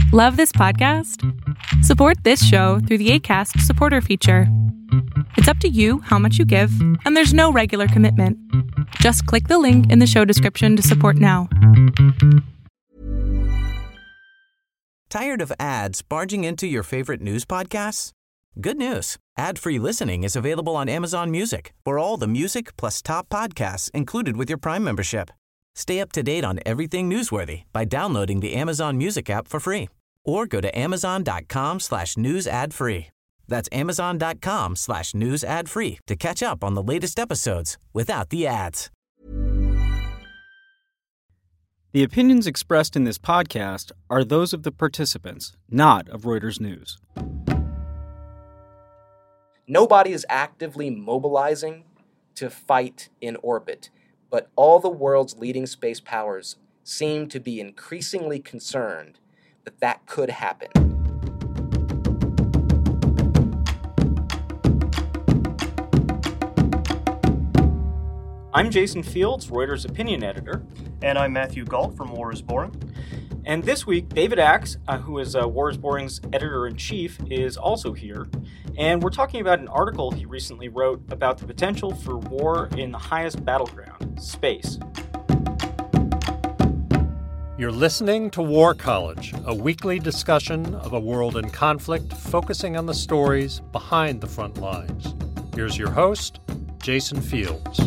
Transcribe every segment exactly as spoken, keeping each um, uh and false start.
Love this podcast? Support this show through the Acast supporter feature. It's up to you how much you give, and there's no regular commitment. Just click the link in the show description to support now. Tired of ads barging into your favorite news podcasts? Good news. Ad-free listening is available on Amazon Music for all the music plus top podcasts included with your Prime membership. Stay up to date on everything newsworthy by downloading the Amazon Music app for free or go to amazon.com slash news ad free. That's amazon.com slash news ad free to catch up on the latest episodes without the ads. The opinions expressed in this podcast are those of the participants, not of Reuters News. Nobody is actively mobilizing to fight in orbit, but all the world's leading space powers seem to be increasingly concerned that that could happen. I'm Jason Fields, Reuters opinion editor. And I'm Matthew Galt from War is Boring. And this week, David Axe, uh, who is uh, War is Boring's editor-in-chief, is also here. And we're talking about an article he recently wrote about the potential for war in the highest battleground, space. You're listening to War College, a weekly discussion of a world in conflict focusing on the stories behind the front lines. Here's your host, Jason Fields.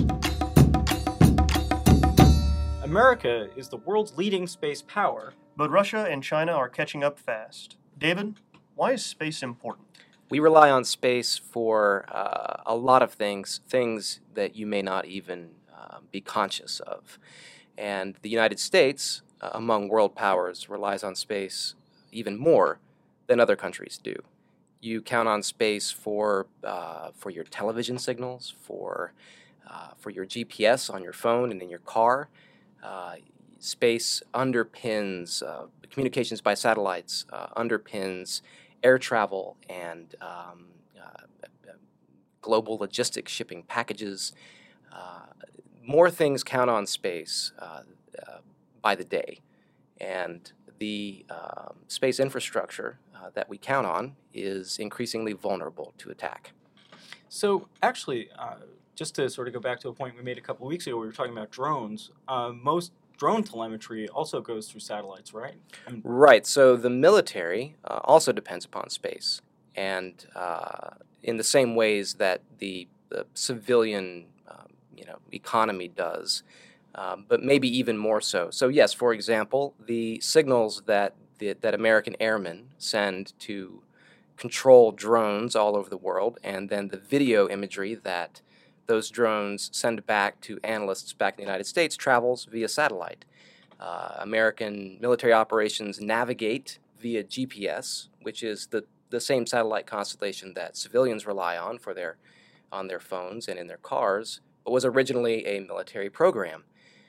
America is the world's leading space power. But Russia and China are catching up fast. David, why is space important? We rely on space for uh, a lot of things, things that you may not even uh, be conscious of. And the United States, uh, among world powers, relies on space even more than other countries do. You count on space for uh, for your television signals, for uh, for your G P S on your phone and in your car. Uh, space underpins uh, communications by satellites, uh, underpins air travel and um, uh, global logistics, shipping packages. Uh, more things count on space uh, uh, by the day. And the um, space infrastructure uh, that we count on is increasingly vulnerable to attack. So actually, uh, just to sort of go back to a point we made a couple of weeks ago, we were talking about drones. Uh, most drone telemetry also goes through satellites, right? I mean, Right. So the military uh, also depends upon space, and uh, in the same ways that the, the civilian, um, you know, economy does, um, but maybe even more so. So yes, for example, the signals that the, that American airmen send to control drones all over the world, and then the video imagery that those drones send back to analysts back in the United States travels via satellite. Uh, American military operations navigate via G P S, which is the, the same satellite constellation that civilians rely on for their on their phones and in their cars, but was originally a military program.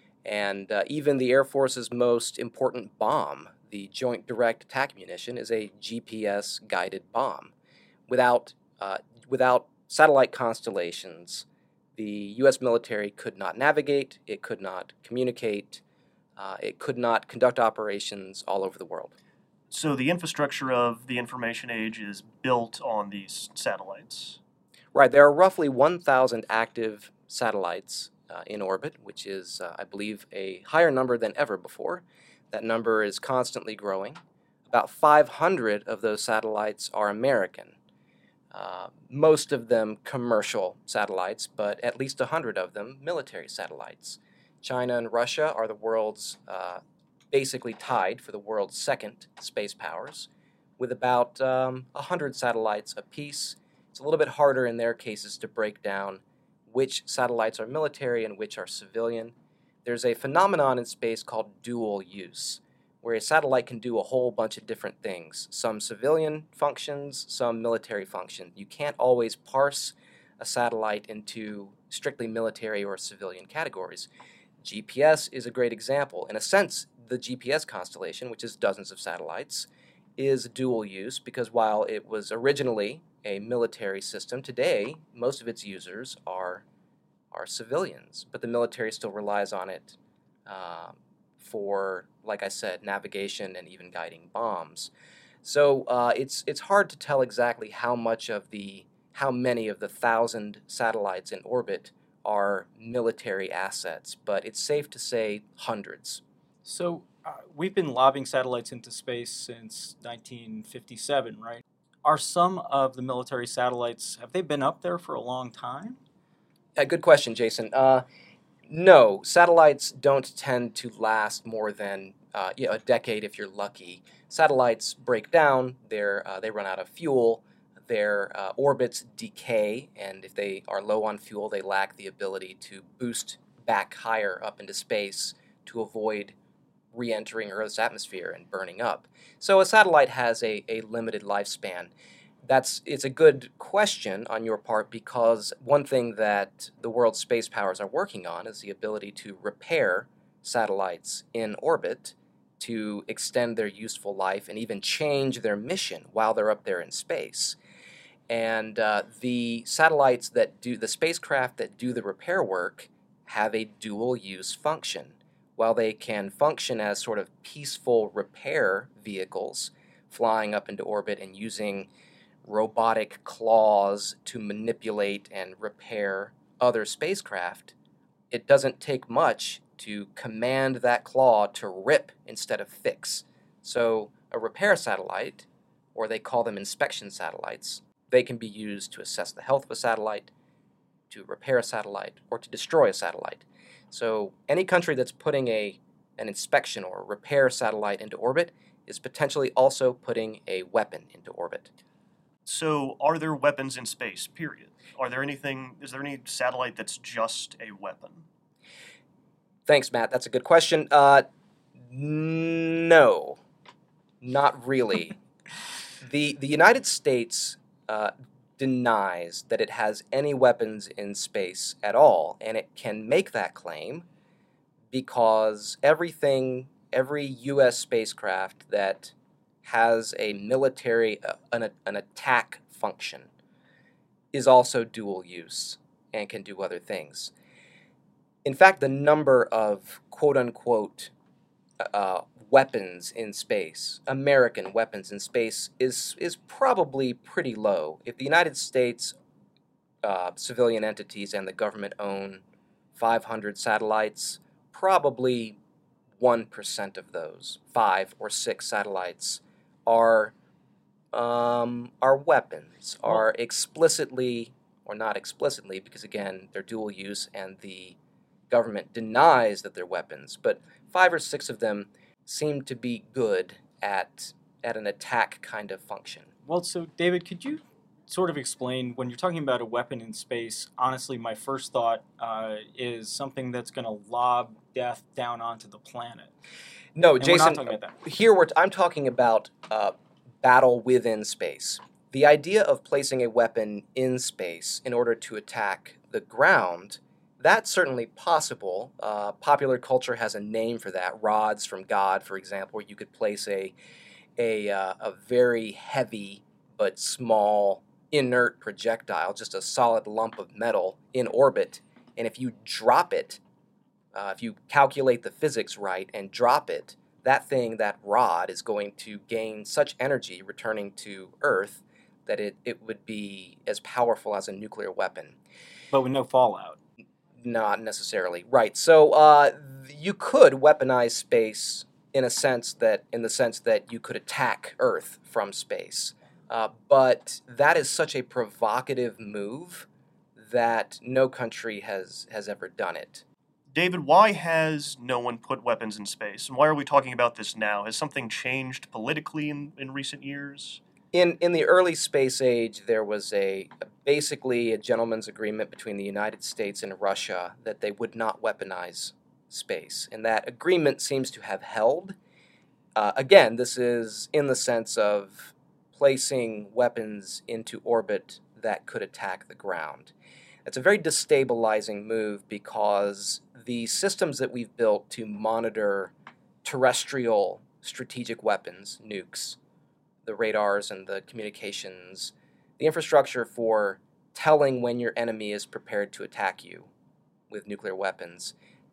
And uh, even the Air Force's most important bomb, the Joint Direct Attack Munition, is a G P S-guided bomb. Without uh, without satellite constellations, the U S military could not navigate, it could not communicate, uh, it could not conduct operations all over the world. So the infrastructure of the information age is built on these satellites. Right, there are roughly one thousand active satellites uh, in orbit, which is, uh, I believe, a higher number than ever before. That number is constantly growing. About five hundred of those satellites are American. Uh, most of them commercial satellites, but at least one hundred of them military satellites. China and Russia are the world's, uh, basically tied for the world's second space powers, with about um, one hundred satellites apiece. It's a little bit harder in their cases to break down which satellites are military and which are civilian. There's a phenomenon in space called dual use, where a satellite can do a whole bunch of different things, some civilian functions, some military functions. You can't always parse a satellite into strictly military or civilian categories. G P S is a great example. In a sense, the G P S constellation, which is dozens of satellites, is dual use because while it was originally a military system, today most of its users are, are civilians, but the military still relies on it uh, for, like I said, navigation and even guiding bombs. So uh, it's it's hard to tell exactly how much of the how many of the thousand satellites in orbit are military assets, but it's safe to say hundreds. So uh, we've been lobbing satellites into space since nineteen fifty-seven, right? Are some of the military satellites, have they been up there for a long time? A good question, Jason. Uh, no, satellites don't tend to last more than uh, you know, a decade if you're lucky. Satellites break down, they're, uh, they run out of fuel, their uh, orbits decay, and if they are low on fuel, they lack the ability to boost back higher up into space to avoid re-entering Earth's atmosphere and burning up. So a satellite has a, a limited lifespan. That's it's a good question on your part, because one thing that the world's space powers are working on is the ability to repair satellites in orbit to extend their useful life and even change their mission while they're up there in space. And uh, the satellites that do, the spacecraft that do the repair work have a dual-use function. While they can function as sort of peaceful repair vehicles, flying up into orbit and using robotic claws to manipulate and repair other spacecraft, it doesn't take much to command that claw to rip instead of fix. So a repair satellite, or they call them inspection satellites, they can be used to assess the health of a satellite, to repair a satellite, or to destroy a satellite. So any country that's putting a an inspection or repair satellite into orbit is potentially also putting a weapon into orbit. So are there weapons in space, period? Are there anything, is there any satellite that's just a weapon? Thanks, Matt. That's a good question. Uh, no, not really. the The United States uh, denies that it has any weapons in space at all, and it can make that claim because everything, every U S spacecraft that has a military, uh, an, an attack function is also dual use and can do other things. In fact, the number of quote-unquote uh, weapons in space, American weapons in space, is is probably pretty low. If the United States uh, civilian entities and the government own five hundred satellites, probably one percent of those, five or six satellites, are um, are weapons, are explicitly, or not explicitly, because again, they're dual use and the government denies that they're weapons, but five or six of them seem to be good at at an attack kind of function. Well, so David, could you sort of explain, when you're talking about a weapon in space, honestly, my first thought uh, is something that's going to lob death down onto the planet. No, and Jason, we're not talking about that. Here we're t- I'm talking about uh, battle within space. The idea of placing a weapon in space in order to attack the ground, that's certainly possible. Uh, popular culture has a name for that. Rods from God, for example, where you could place a a uh, a very heavy but small inert projectile, just a solid lump of metal in orbit, and if you drop it, uh, if you calculate the physics right and drop it, that thing, that rod, is going to gain such energy returning to Earth that it, it would be as powerful as a nuclear weapon. But with no fallout. Not necessarily. Right. So uh, you could weaponize space in a sense that, in the sense that you could attack Earth from space. Uh, but that is such a provocative move that no country has, has ever done it. David, why has no one put weapons in space? And why are we talking about this now? Has something changed politically in, in recent years? In in the early space age, there was a, a basically a gentleman's agreement between the United States and Russia that they would not weaponize space. And that agreement seems to have held. Uh, again, this is in the sense of placing weapons into orbit that could attack the ground. It's a very destabilizing move because the systems that we've built to monitor terrestrial strategic weapons, nukes, the radars and the communications, the infrastructure for telling when your enemy is prepared to attack you with nuclear weapons,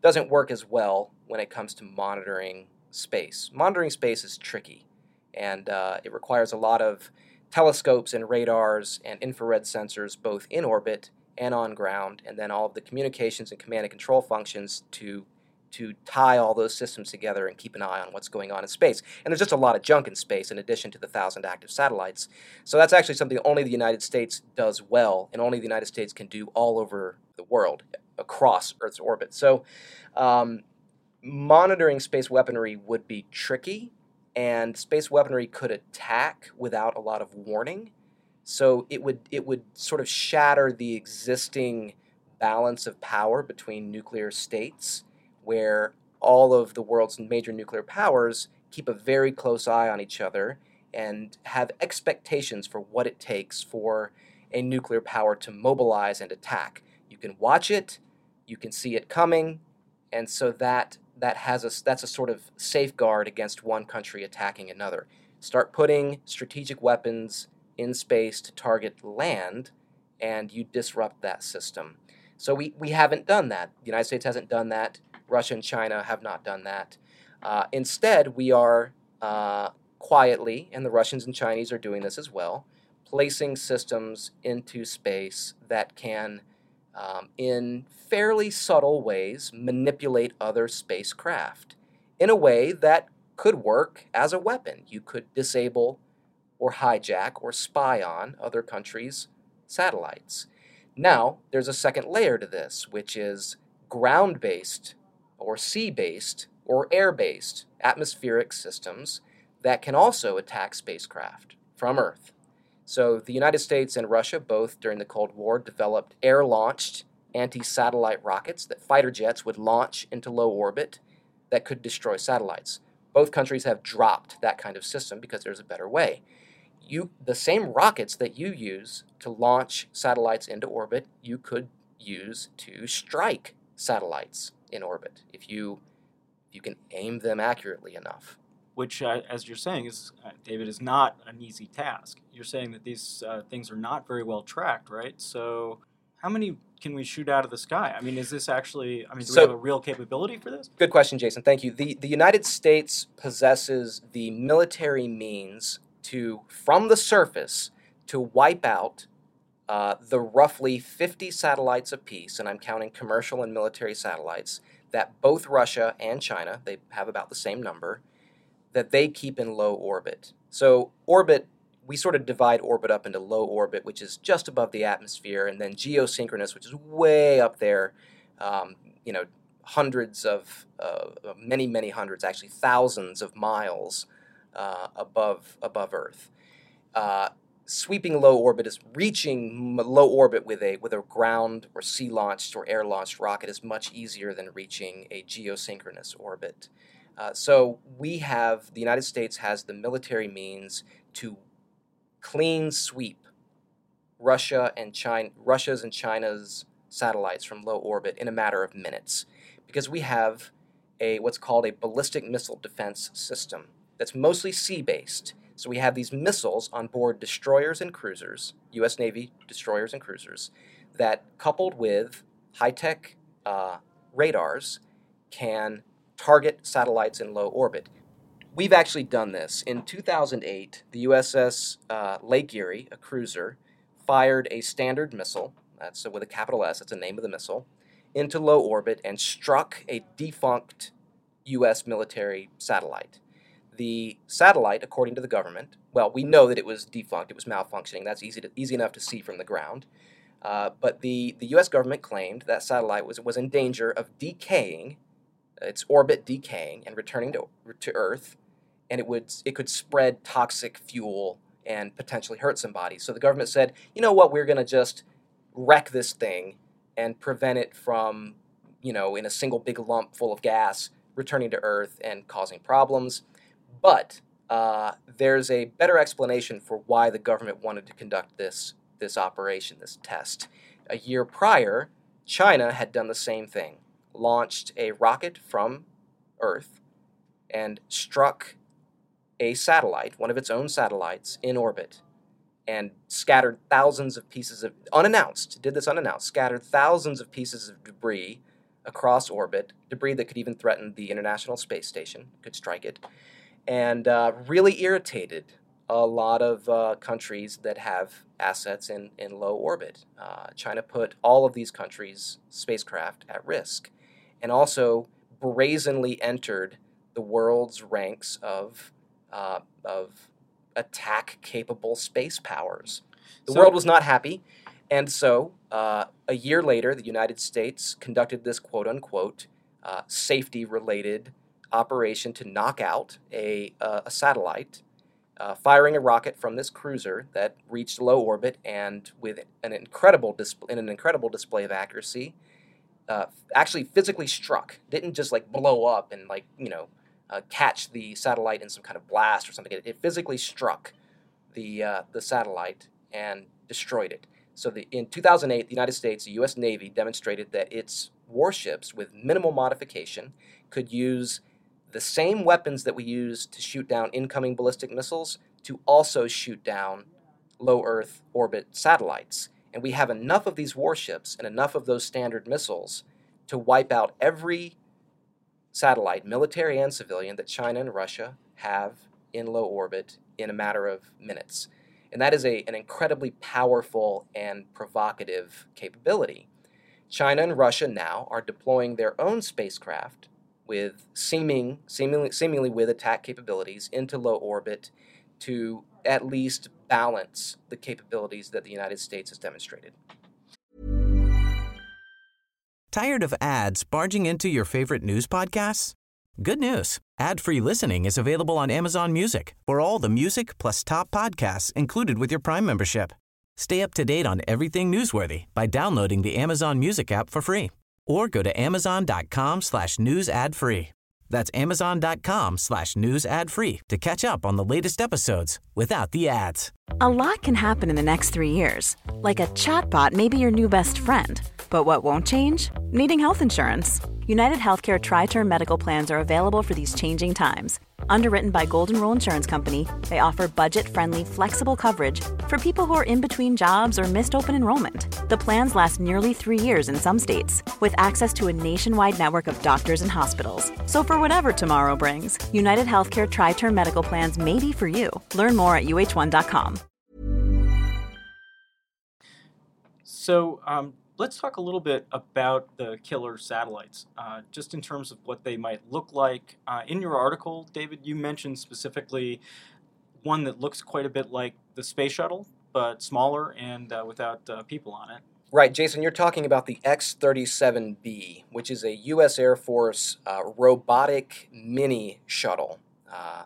doesn't work as well when it comes to monitoring space. Monitoring space is tricky, and uh, it requires a lot of telescopes and radars and infrared sensors both in orbit and on ground, and then all of the communications and command and control functions to to tie all those systems together and keep an eye on what's going on in space. And there's just a lot of junk in space in addition to the thousand active satellites. So that's actually something only the United States does well, and only the United States can do all over the world, across Earth's orbit. So um, monitoring space weaponry would be tricky, and space weaponry could attack without a lot of warning. So it would it would sort of shatter the existing balance of power between nuclear states, where all of the world's major nuclear powers keep a very close eye on each other and have expectations for what it takes for a nuclear power to mobilize and attack. You can watch it, you can see it coming, and so that that has a that's a sort of safeguard against one country attacking another. Start putting strategic weapons in space to target land, and you disrupt that system. So we, we haven't done that. The United States hasn't done that. Russia and China have not done that. Uh, instead, we are uh, quietly, and the Russians and Chinese are doing this as well, placing systems into space that can, um, in fairly subtle ways, manipulate other spacecraft in a way that could work as a weapon. You could disable or hijack or spy on other countries' satellites. Now, there's a second layer to this, which is ground-based or sea-based or air-based atmospheric systems that can also attack spacecraft from Earth. So the United States and Russia both during the Cold War developed air-launched anti-satellite rockets that fighter jets would launch into low orbit that could destroy satellites. Both countries have dropped that kind of system because there's a better way. You, the same rockets that you use to launch satellites into orbit, you could use to strike satellites in orbit if you if you can aim them accurately enough. Which, uh, as you're saying, is uh, David, is not an easy task. You're saying that these uh, things are not very well tracked, right? So how many can we shoot out of the sky? I mean, is this actually, I mean, do So, we have a real capability for this? Good question, Jason. Thank you. The, the United States possesses the military means to, from the surface, to wipe out uh, the roughly fifty satellites apiece, and I'm counting commercial and military satellites, that both Russia and China, they have about the same number, that they keep in low orbit. So orbit, we sort of divide orbit up into low orbit, which is just above the atmosphere, and then geosynchronous, which is way up there, um, you know, hundreds of, uh, many, many hundreds, actually thousands of miles uh, above above Earth. Uh, sweeping low orbit is reaching low orbit with a with a ground or sea launched or air launched rocket is much easier than reaching a geosynchronous orbit. Uh, so we have, the United States has the military means to clean sweep Russia and China, Russia's and China's satellites from low orbit in a matter of minutes, because we have a what's called a ballistic missile defense system that's mostly sea-based. So we have these missiles on board destroyers and cruisers, U S Navy destroyers and cruisers, that coupled with high-tech uh, radars can target satellites in low orbit. We've actually done this. In two thousand eight, the U S S uh, Lake Erie, a cruiser, fired a Standard missile, that's with a capital S, that's the name of the missile, into low orbit and struck a defunct U S military satellite. The satellite, according to the government, well, we know that it was defunct, it was malfunctioning, that's easy to, easy enough to see from the ground, uh, but the, the U S government claimed that satellite was, was in danger of decaying, its orbit decaying and returning to, to Earth, and it would it could spread toxic fuel and potentially hurt somebody. So the government said, you know what, we're going to just wreck this thing and prevent it from, you know, in a single big lump full of gas, returning to Earth and causing problems. But uh, there's a better explanation for why the government wanted to conduct this, this operation, this test. A year prior, China had done the same thing, launched a rocket from Earth and struck a satellite, one of its own satellites, in orbit, and scattered thousands of pieces of, unannounced, did this unannounced, scattered thousands of pieces of debris across orbit, debris that could even threaten the International Space Station, could strike it, and uh, really irritated a lot of uh, countries that have assets in, in low orbit. Uh, China put all of these countries' spacecraft at risk, and also brazenly entered the world's ranks of uh, of attack-capable space powers. The So- world was not happy, and so uh, a year later, the United States conducted this quote-unquote uh, safety-related operation to knock out a, uh, a satellite, uh, firing a rocket from this cruiser that reached low orbit and with an incredible disp- in an incredible display of accuracy, uh, actually physically struck. Didn't just like blow up and like you know uh, catch the satellite in some kind of blast or something. It, it physically struck the uh, the satellite and destroyed it. So the, in two thousand eight, the United States, the U S Navy, demonstrated that its warships, with minimal modification, could use the same weapons that we use to shoot down incoming ballistic missiles to also shoot down low Earth orbit satellites. And we have enough of these warships and enough of those standard missiles to wipe out every satellite, military and civilian, that China and Russia have in low orbit in a matter of minutes. And that is a, an incredibly powerful and provocative capability. China and Russia now are deploying their own spacecraft with seeming, seemingly, seemingly with attack capabilities into low orbit to at least balance the capabilities that the United States has demonstrated. Tired of ads barging into your favorite news podcasts? Good news. Ad-free listening is available on Amazon Music for all the music plus top podcasts included with your Prime membership. Stay up to date on everything newsworthy by downloading the Amazon Music app for free or go to amazon.com slash news ad free. That's amazon.com slash news ad free to catch up on the latest episodes without the ads. A lot can happen in the next three years. Like a chatbot may be your new best friend. But what won't change? Needing health insurance. United Healthcare Tri-Term Medical Plans are available for these changing times. Underwritten by Golden Rule Insurance Company, they offer budget-friendly, flexible coverage for people who are in between jobs or missed open enrollment. The plans last nearly three years in some states, with access to a nationwide network of doctors and hospitals. So for whatever tomorrow brings, United Healthcare Tri-Term Medical Plans may be for you. Learn more at U H one dot com. So um, let's talk a little bit about the killer satellites, uh, just in terms of what they might look like. Uh, in your article, David, you mentioned specifically one that looks quite a bit like the space shuttle, but smaller and uh, without uh, people on it. Right, Jason, you're talking about the X thirty-seven B, which is a U S Air Force uh, robotic mini shuttle. Uh,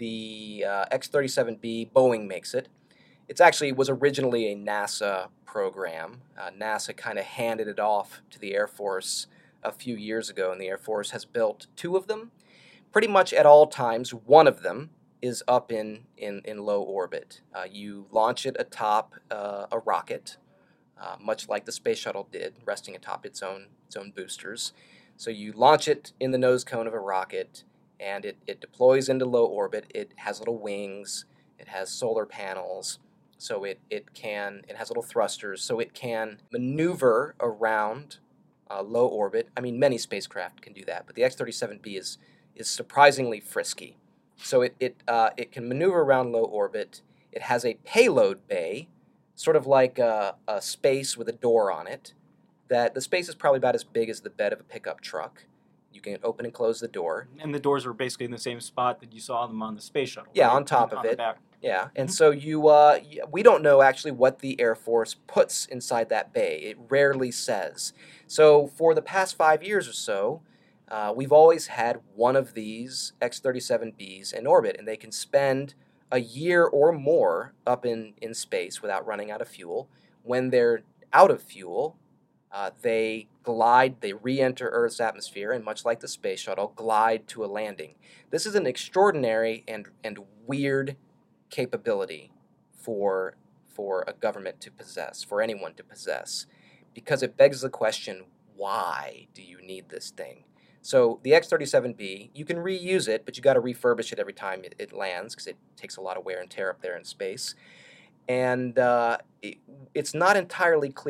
the uh, X thirty-seven B, Boeing makes it. It's actually was originally a NASA program. Uh, NASA kind of handed it off to the Air Force a few years ago, and the Air Force has built two of them. Pretty much at all times, one of them is up in, in, in low orbit. Uh, you launch it atop uh, a rocket, uh, much like the space shuttle did, resting atop its own, its own boosters. So you launch it in the nose cone of a rocket, and it, it deploys into low orbit. It has little wings. It has solar panels. So it, it can, it has little thrusters, so it can maneuver around uh, low orbit. I mean, many spacecraft can do that, but the X thirty-seven B is is surprisingly frisky. So it it uh, it can maneuver around low orbit. It has a payload bay, sort of like a, a space with a door on it. That the space is probably about as big as the bed of a pickup truck. You can open and close the door. And the doors are basically in the same spot that you saw them on the space shuttle. Yeah, right? on top on, of on it. The back. Yeah, and so you, uh, we don't know actually what the Air Force puts inside that bay. It rarely says. So for the past five years or so, uh, we've always had one of these X thirty-seven Bs in orbit, and they can spend a year or more up in, in space without running out of fuel. When they're out of fuel, uh, they glide, they re-enter Earth's atmosphere, and much like the space shuttle, glide to a landing. This is an extraordinary and, and weird capability for for a government to possess, for anyone to possess, because it begs the question, why do you need this thing? So the X thirty-seven B, you can reuse it, but you got to refurbish it every time it, it lands because it takes a lot of wear and tear up there in space. And uh, it, it's not entirely clear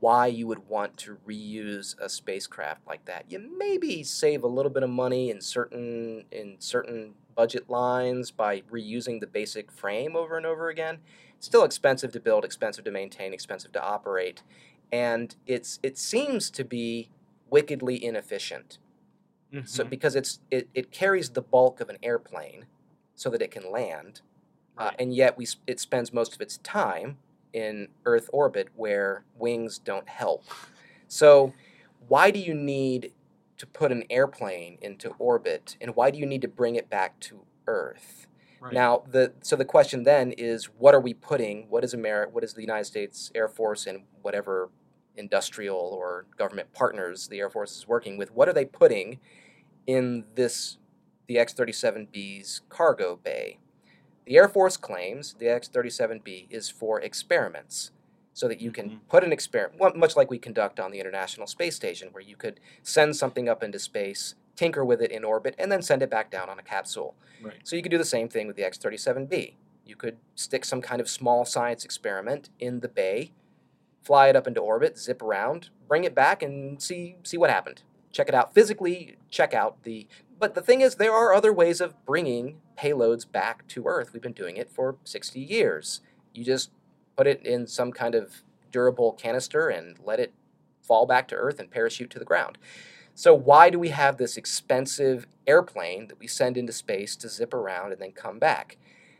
why you would want to reuse a spacecraft like that. You maybe save a little bit of money in certain in certain budget lines by reusing the basic frame over and over again. It's still expensive to build, expensive to maintain, expensive to operate, and it's it seems to be wickedly inefficient. Mm-hmm. So because it's it, it carries the bulk of an airplane so that it can land, right. uh, and yet we it spends most of its time in Earth orbit where wings don't help. So why do you need to put an airplane into orbit, and why do you need to bring it back to Earth? Right. Now, the so the question then is, what are we putting, what is America, what is the United States Air Force and whatever industrial or government partners the Air Force is working with, what are they putting in this, the X thirty-seven B's cargo bay? The Air Force claims the X thirty-seven B is for experiments, so that you can mm-hmm. put an experiment, much like we conduct on the International Space Station, where you could send something up into space, tinker with it in orbit, and then send it back down on a capsule. Right. So you could do the same thing with the X thirty-seven B. You could stick some kind of small science experiment in the bay, fly it up into orbit, zip around, bring it back, and see see what happened. Check it out physically, check out the... But the thing is, there are other ways of bringing payloads back to Earth. We've been doing it for sixty years. You just put it in some kind of durable canister and let it fall back to Earth and parachute to the ground. So why do we have this expensive airplane that we send into space to zip around and then come back?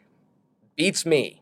Beats me.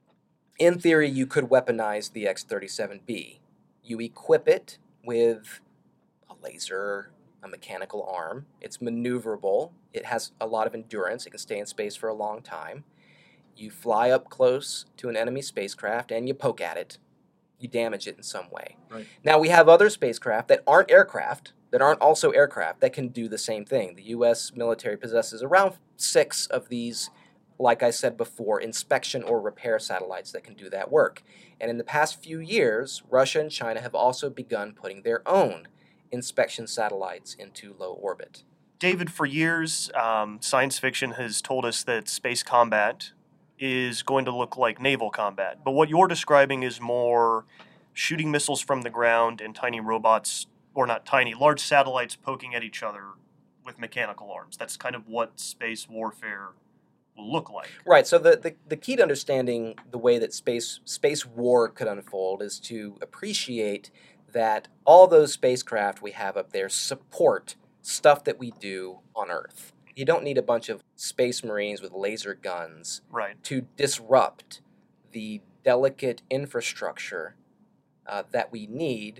In theory, you could weaponize the X thirty-seven B. You equip it with a laser, a mechanical arm. It's maneuverable. It has a lot of endurance. It can stay in space for a long time. You fly up close to an enemy spacecraft and you poke at it. You damage it in some way. Right. Now, we have other spacecraft that aren't aircraft, that aren't also aircraft, that can do the same thing. The U S military possesses around six of these, like I said before, inspection or repair satellites that can do that work. And in the past few years, Russia and China have also begun putting their own inspection satellites into low orbit. David, for years, um, science fiction has told us that space combat is going to look like naval combat. But what you're describing is more shooting missiles from the ground and tiny robots, or not tiny, large satellites poking at each other with mechanical arms. That's kind of what space warfare will look like. Right. So the, the, the key to understanding the way that space space war could unfold is to appreciate that all those spacecraft we have up there support stuff that we do on Earth. You don't need a bunch of space marines with laser guns right. to disrupt the delicate infrastructure uh, that we need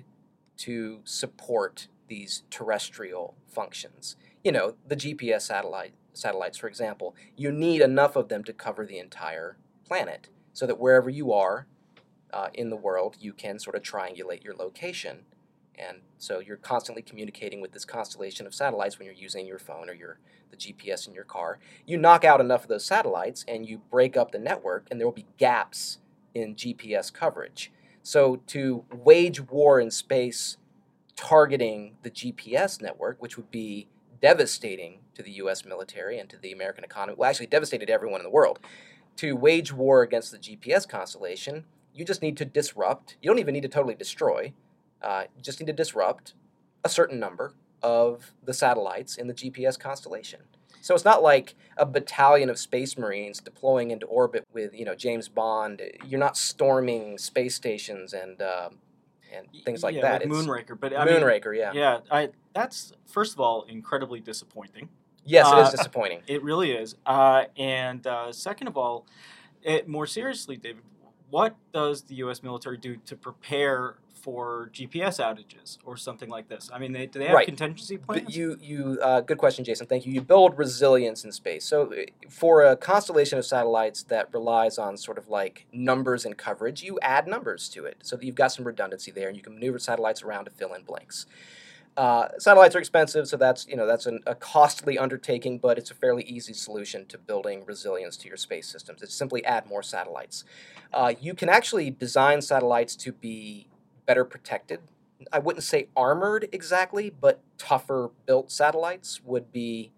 to support these terrestrial functions. You know, the G P S satellite satellites, for example, you need enough of them to cover the entire planet so that wherever you are uh, in the world, you can sort of triangulate your location. And so you're constantly communicating with this constellation of satellites when you're using your phone or your the G P S in your car. You knock out enough of those satellites and you break up the network, and there will be gaps in G P S coverage. So to wage war in space targeting the G P S network, which would be devastating to the U S military and to the American economy, well, actually devastated everyone in the world, to wage war against the G P S constellation, you just need to disrupt. You don't even need to totally destroy. Uh, you just need to disrupt a certain number of the satellites in the G P S constellation. So it's not like a battalion of space marines deploying into orbit with, you know, James Bond. You're not storming space stations and uh, and things like yeah, that. Like it's Moonraker, but I Moonraker, mean, yeah, yeah. I that's first of all incredibly disappointing. Yes, it uh, is disappointing. It really is. Uh, and uh, second of all, it, more seriously, David, what does the U S military do to prepare for G P S outages or something like this? I mean, they, do they have right. contingency plans? But you, you, uh, good question, Jason. Thank you. You build resilience in space. So for a constellation of satellites that relies on sort of like numbers and coverage, you add numbers to it so that you've got some redundancy there, and you can maneuver satellites around to fill in blanks. Uh, satellites are expensive, so that's you know that's an, a costly undertaking, but it's a fairly easy solution to building resilience to your space systems. It's simply add more satellites. Uh, you can actually design satellites to be better protected. I wouldn't say armored exactly, but tougher built satellites would be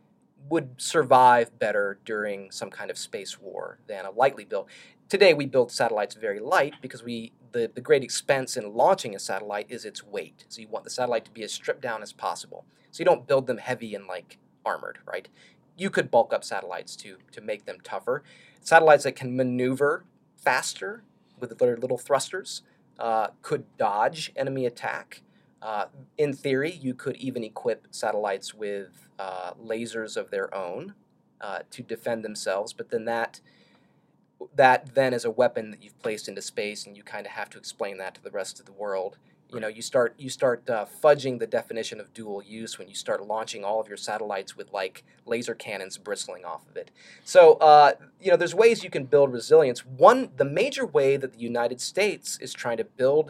would survive better during some kind of space war than a lightly built. Today we build satellites very light because we the, the great expense in launching a satellite is its weight. So you want the satellite to be as stripped down as possible. So you don't build them heavy and like armored, right? You could bulk up satellites to to make them tougher. Satellites that can maneuver faster with their little thrusters uh, could dodge enemy attack. Uh, in theory, you could even equip satellites with uh, lasers of their own uh, to defend themselves, but then that that then is a weapon that you've placed into space, and you kind of have to explain that to the rest of the world. You know, you start you start uh, fudging the definition of dual use when you start launching all of your satellites with like laser cannons bristling off of it. So, uh, you know, there's ways you can build resilience. One, the major way that the United States is trying to build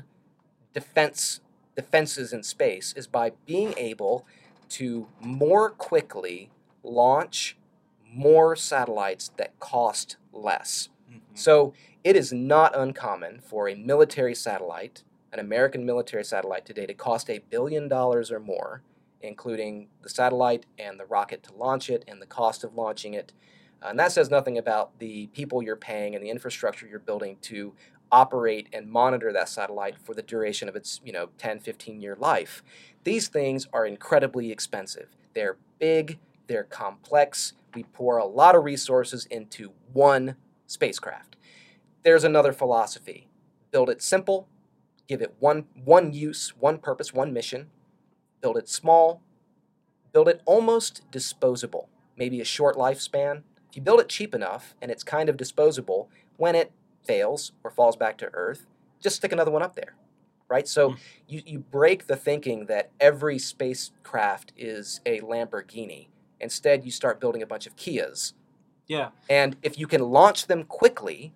defense defenses in space is by being able to more quickly launch more satellites that cost less. Mm-hmm. So it is not uncommon for a military satellite, an American military satellite today, to cost a billion dollars or more, including the satellite and the rocket to launch it and the cost of launching it. Uh, and that says nothing about the people you're paying and the infrastructure you're building to operate and monitor that satellite for the duration of its, you know, ten, fifteen-year life. These things are incredibly expensive. They're big, they're complex. We pour a lot of resources into one spacecraft. There's another philosophy. Build it simple, give it one, one use, one purpose, one mission. Build it small, build it almost disposable, maybe a short lifespan. If you build it cheap enough and it's kind of disposable, when it fails or falls back to Earth, just stick another one up there, right? So mm. you, you break the thinking that every spacecraft is a Lamborghini. Instead, you start building a bunch of Kias. Yeah. And if you can launch them quickly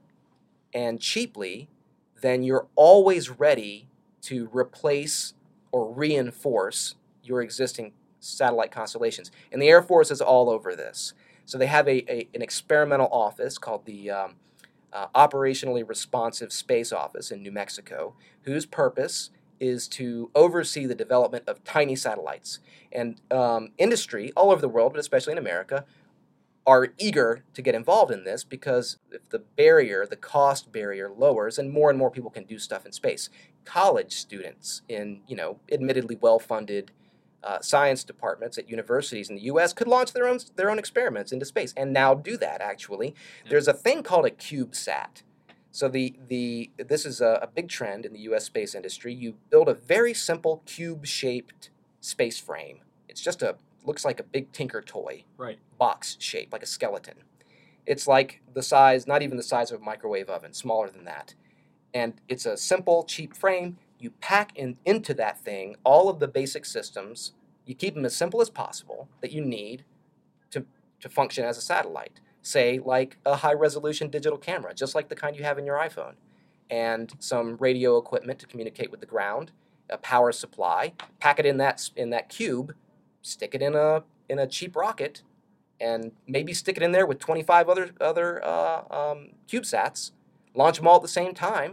and cheaply, then you're always ready to replace or reinforce your existing satellite constellations. And the Air Force is all over this. So they have a, a an experimental office called the um, uh, Operationally Responsive Space Office in New Mexico, whose purpose is to oversee the development of tiny satellites. And um, industry all over the world, but especially in America, are eager to get involved in this because if the barrier, the cost barrier lowers and more and more people can do stuff in space. College students in, you know, admittedly well-funded uh, science departments at universities in the U S could launch their own their own experiments into space and now do that, actually. Yeah. There's a thing called a CubeSat. So the, the this is a, a big trend in the U S space industry. You build a very simple cube-shaped space frame. It's just a, looks like a big Tinker toy. Right. Box shape, like a skeleton. It's like the size, not even the size of a microwave oven, smaller than that. And it's a simple, cheap frame. You pack in, into that thing all of the basic systems. You keep them as simple as possible that you need to, to function as a satellite. Say, like a high-resolution digital camera, just like the kind you have in your iPhone, and some radio equipment to communicate with the ground, a power supply. Pack it in that in that cube, stick it in a in a cheap rocket, and maybe stick it in there with twenty-five other other uh, um, CubeSats. Launch them all at the same time,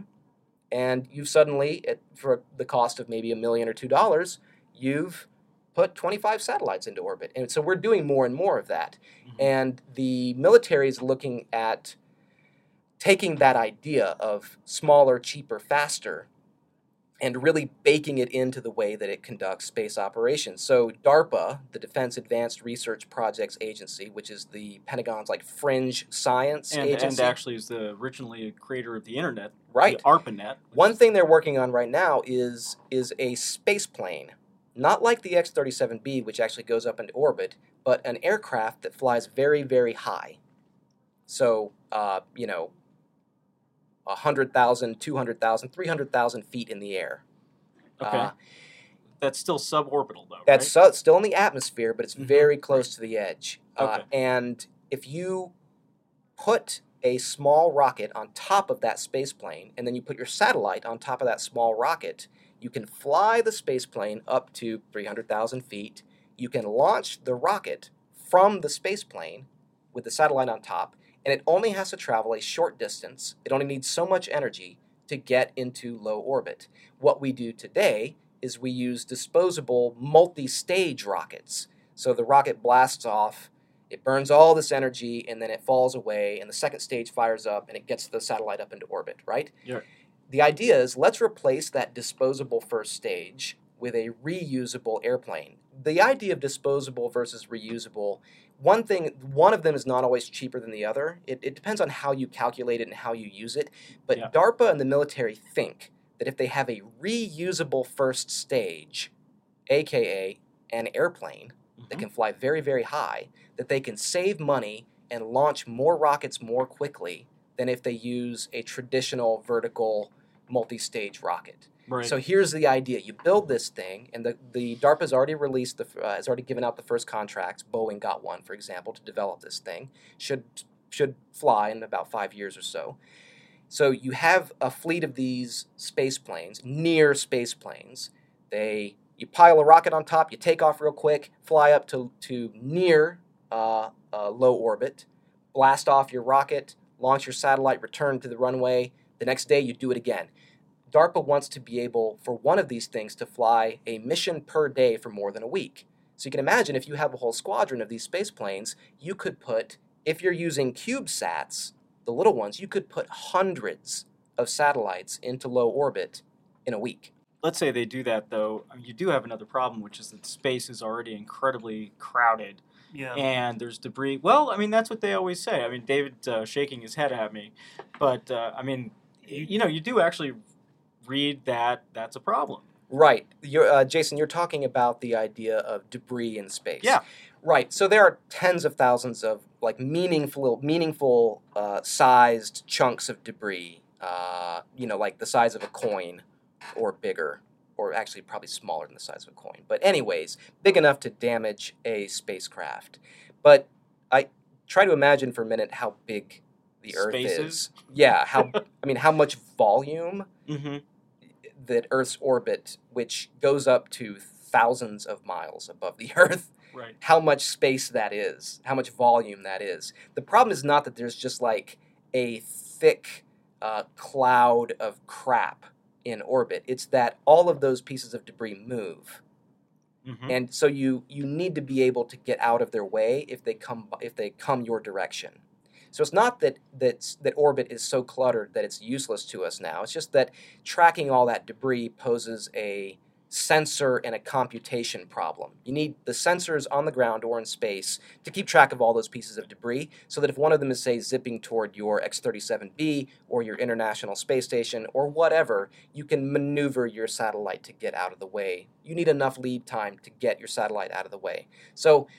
and you've suddenly, at, for the cost of maybe a million or two dollars, you've put twenty-five satellites into orbit. And so we're doing more and more of that. Mm-hmm. And the military is looking at taking that idea of smaller, cheaper, faster, and really baking it into the way that it conducts space operations. So DARPA, the Defense Advanced Research Projects Agency, which is the Pentagon's like fringe science and, agency. And actually is the originally a creator of the internet, right? The ARPANET. One thing they're working on right now is, is a space plane, not like the X thirty-seven B, which actually goes up into orbit, but an aircraft that flies very, very high. So, uh, you know, one hundred thousand, two hundred thousand, three hundred thousand feet in the air. Okay. Uh, that's still suborbital, though, That's right? su- still in the atmosphere, but it's mm-hmm. very close to the edge. Okay. Uh, and if you put a small rocket on top of that space plane, and then you put your satellite on top of that small rocket, you can fly the space plane up to three hundred thousand feet. You can launch the rocket from the space plane with the satellite on top, and it only has to travel a short distance. It only needs so much energy to get into low orbit. What we do today is we use disposable multi-stage rockets. So the rocket blasts off, It burns all this energy, and then it falls away, and the second stage fires up, and it gets the satellite up into orbit, right? Yeah. The idea is, let's replace that disposable first stage with a reusable airplane. The idea of disposable versus reusable, one thing, one of them is not always cheaper than the other. It, it depends on how you calculate it and how you use it. But Yeah. DARPA and the military think that if they have a reusable first stage, aka an airplane that can fly very, very high, that they can save money and launch more rockets more quickly than if they use a traditional vertical multi-stage rocket. Right. So here's the idea. You build this thing, and the, the DARPA's already released, the, uh, has already given out the first contracts. Boeing got one, for example, to develop this thing. Should, should fly in about five years or so. So you have a fleet of these space planes, near space planes. They, you pile a rocket on top, you take off real quick, fly up to, to near uh, uh, low orbit, blast off your rocket, launch your satellite, return to the runway. The next day you do it again. DARPA wants to be able, for one of these things, to fly a mission per day for more than a week. So you can imagine if you have a whole squadron of these space planes, you could put, if you're using CubeSats, the little ones, you could put hundreds of satellites into low orbit in a week. Let's say they do that, though. You do have another problem, which is that space is already incredibly crowded. Yeah. And there's debris. Well, I mean, that's what they always say. I mean, David's uh, shaking his head at me. But, uh, I mean, you know, you do actually read that that's a problem. Right. You're, uh, Jason, you're talking about the idea of debris in space. Yeah. Right. So there are tens of thousands of, like, meaningful, meaningful uh, sized chunks of debris, uh, you know, like the size of a coin or bigger, or actually probably smaller than the size of a coin. But anyways, big enough to damage a spacecraft. But I try to imagine for a minute how big the Earth Spaces? is. Yeah, how I mean, how much volume Mm-hmm. that Earth's orbit, which goes up to thousands of miles above the Earth, Right. how much space that is, how much volume that is. The problem is not that there's just like a thick uh, cloud of crap in orbit. It's that all of those pieces of debris move. Mm-hmm. And so you you need to be able to get out of their way if they come if they come your direction. So it's not that that that orbit is so cluttered that it's useless to us now. It's just that tracking all that debris poses a sensor and a computation problem. You need the sensors on the ground or in space to keep track of all those pieces of debris so that if one of them is, say, zipping toward your X thirty-seven B or your International Space Station or whatever, you can maneuver your satellite to get out of the way. You need enough lead time to get your satellite out of the way. So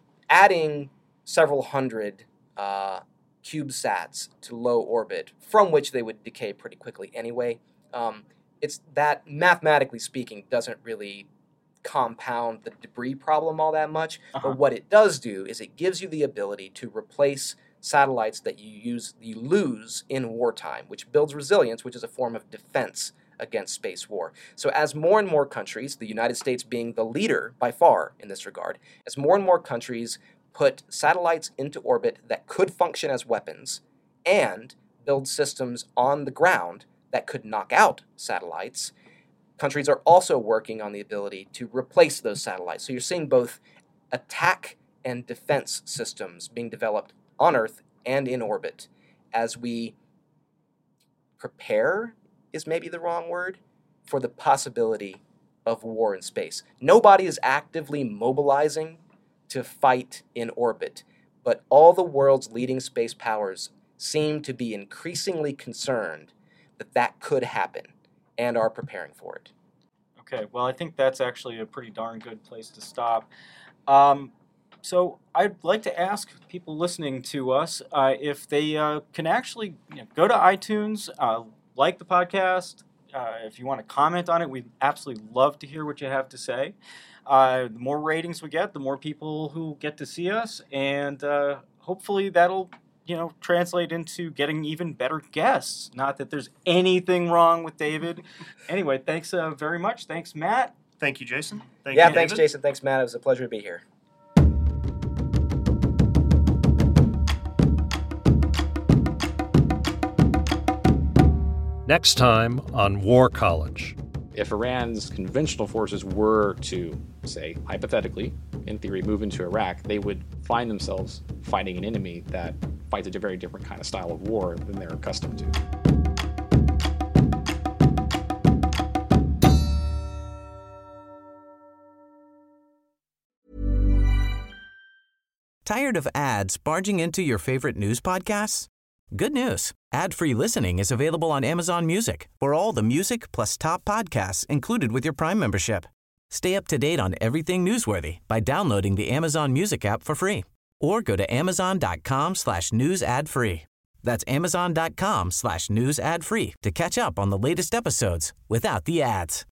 adding several hundred uh, CubeSats to low orbit, from which they would decay pretty quickly anyway, um, it's that, mathematically speaking, doesn't really compound the debris problem all that much. Uh-huh. But what it does do is it gives you the ability to replace satellites that you use, you lose in wartime, which builds resilience, which is a form of defense against space war. So as more and more countries, the United States being the leader by far in this regard, as more and more countries put satellites into orbit that could function as weapons and build systems on the ground that could knock out satellites, countries are also working on the ability to replace those satellites. So you're seeing both attack and defense systems being developed on Earth and in orbit as we prepare, is maybe the wrong word, for the possibility of war in space. Nobody is actively mobilizing to fight in orbit, but all the world's leading space powers seem to be increasingly concerned that that could happen and are preparing for it. Okay, well, I think that's actually a pretty darn good place to stop. Um, so I'd like to ask people listening to us uh, if they uh, can actually you know, go to iTunes, uh, like the podcast. Uh, if you want to comment on it, we'd absolutely love to hear what you have to say. Uh, the more ratings we get, the more people who get to see us, and uh, hopefully that'll you know, translate into getting even better guests. Not that there's anything wrong with David. Anyway, thanks uh, very much. Thanks, Matt. Thank you, Jason. Thank yeah, you, thanks, David. Jason. Thanks, Matt. It was a pleasure to be here. Next time on War College. If Iran's conventional forces were to, say, hypothetically, in theory, move into Iraq, they would find themselves fighting an enemy that fights a very different kind of style of war than they're accustomed to. Tired of ads barging into your favorite news podcasts? Good news. Ad-free listening is available on Amazon Music for all the music plus top podcasts included with your Prime membership. Stay up to date on everything newsworthy by downloading the Amazon Music app for free or go to amazon.com slash news ad free. That's amazon.com slash news ad free to catch up on the latest episodes without the ads.